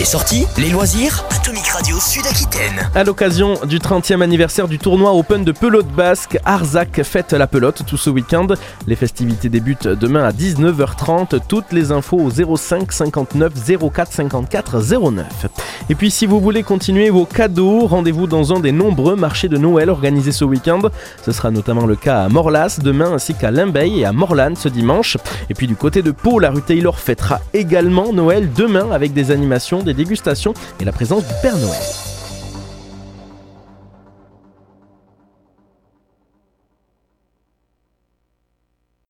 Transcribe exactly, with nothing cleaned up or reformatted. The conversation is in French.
Les sorties, les loisirs, Atomic Radio Sud-Aquitaine. À l'occasion du trentième anniversaire du tournoi Open de pelote basque, Arzac fête la pelote tout ce week-end. Les festivités débutent demain à dix-neuf heures trente. Toutes les infos au zéro cinq cinquante-neuf zéro quatre cinquante-quatre zéro neuf. Et puis si vous voulez continuer vos cadeaux, rendez-vous dans un des nombreux marchés de Noël organisés ce week-end. Ce sera notamment le cas à Morlas demain ainsi qu'à Limbeil et à Morlan ce dimanche. Et puis du côté de Pau, la rue Taylor fêtera également Noël demain avec des animations, des dégustations et la présence du Père Noël.